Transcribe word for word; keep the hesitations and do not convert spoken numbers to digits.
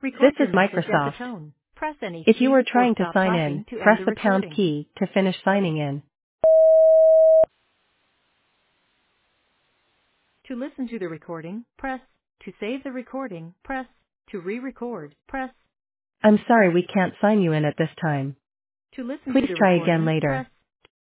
This Record is your message at the Microsoft. tone. Press any If you key are or trying to stop sign in, talking to press end the the pound recording. key to finish signing in. To listen to the recording, press. To save the recording, press. To re-record, press. I'm sorry we can't sign you in at this time. To listen to Please the try again recording, later. press.